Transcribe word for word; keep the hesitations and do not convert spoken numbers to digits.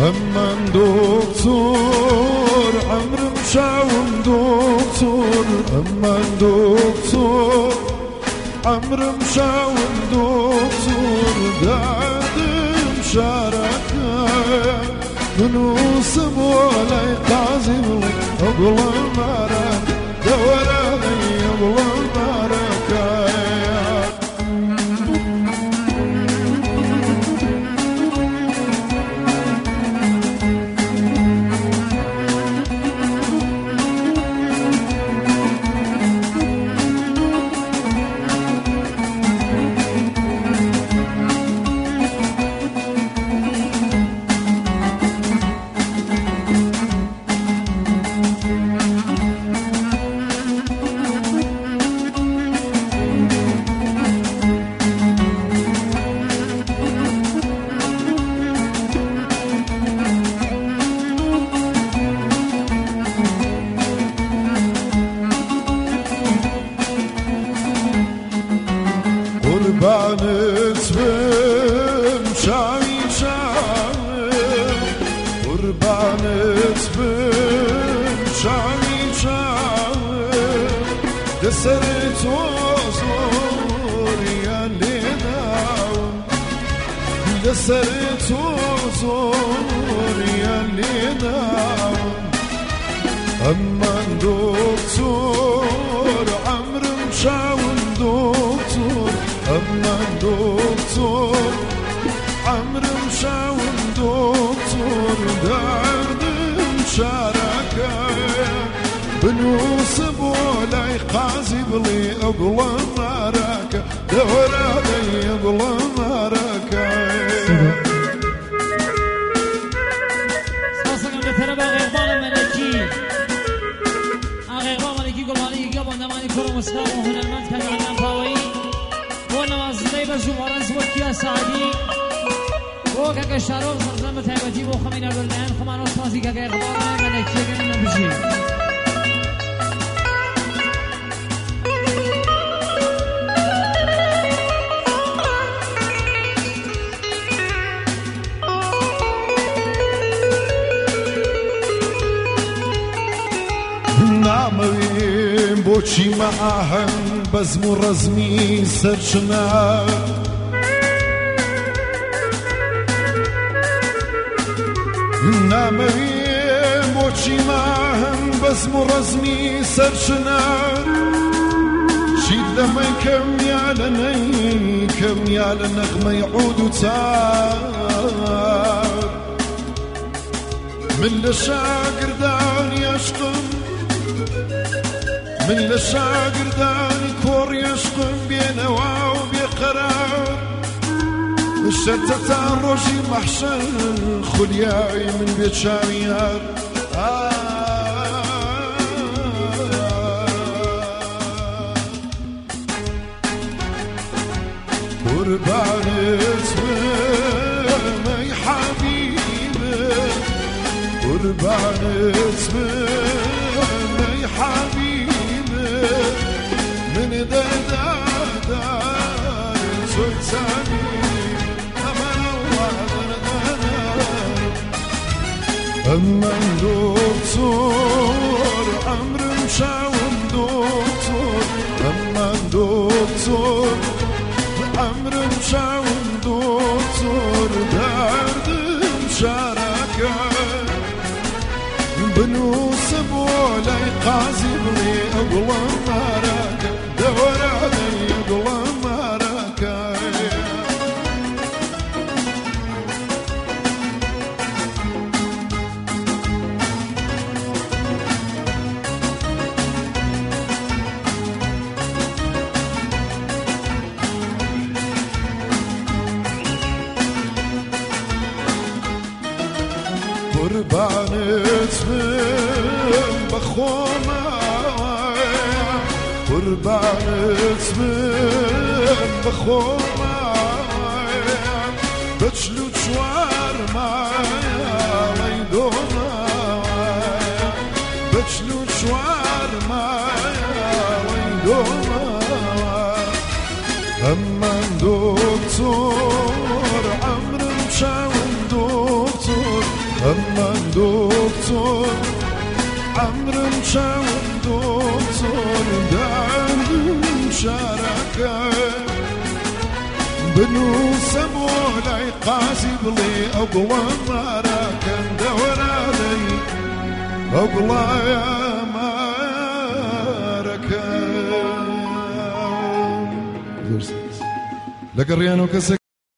أمن دكتور عمر مشاوم دكتور أمن دكتور عمر مشاوم دكتور قاعد مشاركة منوسم ولا يقازم أقول المرك دوراني أقول المرك قربانت بم شاوی شاوی قربانت بم شاوی شاوی دسرت وزوري اللي داوم دسرت وزوري اللي داوم أمن دكتور عمر مشاوم دكتور أمن دكتور عمر مشاوم دكتور درد مشاركة بنوسب ولا يقازب لي أقل ماركة دوراني أقل ماركة ساسقم بترى بغيبان ملكي أغيبان ملكي قلاني قبل نماني كرم اسلام وهنالمند كان عندنا فاوي ونواز زيبة زمارن زبطيا سعدي وكاكا شاروف زرزم بتهبتي وخمين البلدان خمان أصفازي كاكا إغبار ملكي قلنا بجي نامویم بۆچی مەعاهەن بەزم و ڕەزمی سەرچنە نامەویم بۆچی مەعاهەن بەزم و ڕەزمی سەرچنە چیت دەمەی کەمیا لە نەی کەمیا لە نەغمەی عود و تار من لە شاگردانی عەشقم من لشاگردانی کوڕی عەشقم بێنەوا و بێقەرار شەرتە تا ڕۆژی مەحشەر خولیای من بێ چاویار قوربانت بم ئەی حەبیبە قوربانت بم ئەی حەبیبە من دەدادار زۆر چاوی ئەمەن ئەڵڵا دەردەدار ئەمەن دۆکتۆر عەمرم شاوم دۆکتۆر ئەمەن دۆکتۆر عەمرم شاوم دۆکتۆر دەردم شارەکە بنووسە بۆ لای قازی بڵێ ئەگوڵە مارەکە دەوەرانەی ئەگوڵە مارەکە قوربانت بم بەخۆمە قوربانت بم بەخۆمە بە چل و چوار مایەڵەی دۆمە بە چل و چوار مایەڵەی دۆمە ئەمەن دۆکتۆر عەمرم شاوم دۆکتۆر أمر شاون دوزون دعم شاركة بنو سمولاي قاسي بلي أقوى ماركا دوراني أقوى يا ماركا لقريانو كسك